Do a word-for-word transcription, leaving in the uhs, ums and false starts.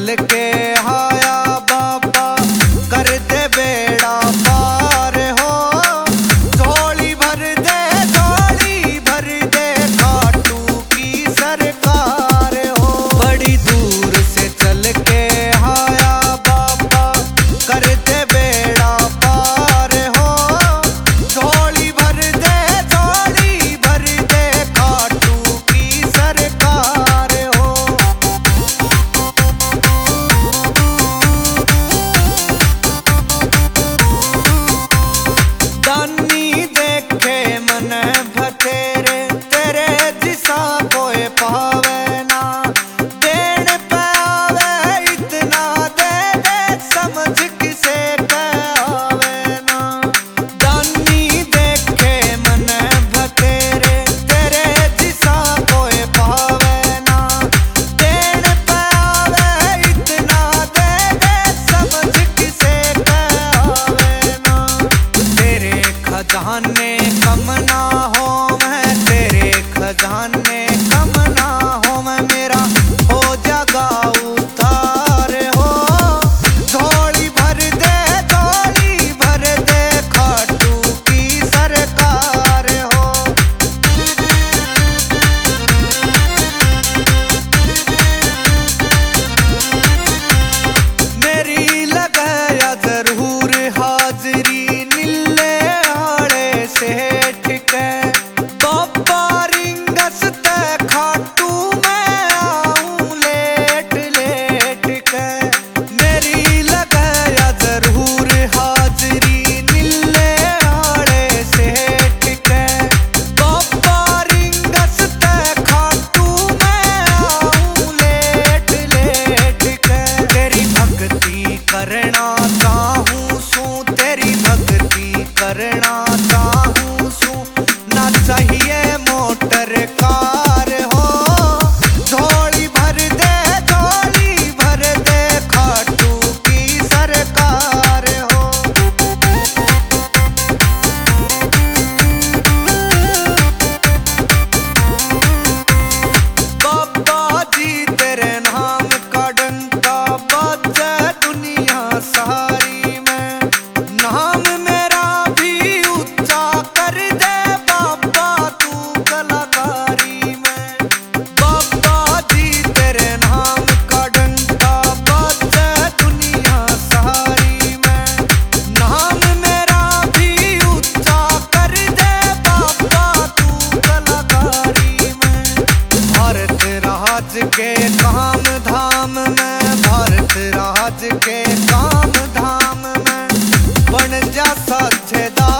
चल के आया बाबा कर दे बेड़ा पार हो। झोली भर दे झोली भर दे खाटू की सरकार हो। बड़ी दूर से चल के आया बाबा कर दे बेड़ा पार हो। झोली भर दे झोली भर दे खाटू की सरकार हो। दानी देखे मन भतेरे तेरे जिसा कोई पावे ना। देन पावे इतना दे दे समझ किसे आवे ना। दानी देखे मन भतेरे तेरे जिसा कोई पावे ना। देन पावे इतना दे दे समझ किसे आवे ना। तेरे खजाने कम ना हो मैं तेरे खजाने कम ना हो मैं मेरा हो जगा उतार हो। झोली भर दे झोली भर दे खाटू की सरकार हो। मेरी लगाया जरूर हाजरी नीले हाड़े सेठ के। बाबा रिंगस ते खाटू मैं आऊं लेट लेट के। मेरी लगाया जरूर हाजरी नीले हाड़े सेठ के। बाबा रिंगस ते खाटू मैं आऊं लेट लेट के। तेरी भक्ति करना चाहूं सू तेरी भक्ति करना चाहूं सू ना चाहिए मोटर कार हो। झोली भर दे झोली भर दे खाटू की सरकार हो। बाबा जी तेरे नाम का डंका बाजे दुनिया सारी में। नाम मेरा भी ऊंचा कर दे बाबा तू कलाकारी में। बाबा जी तेरे नाम का डंका बाजे दुनिया सारी में। नाम मेरा भी ऊंचा कर दे बाबा तू कलाकारी में। भारत राज के काम धाम में भारत राज के काम धाम में बन जा साझेदार।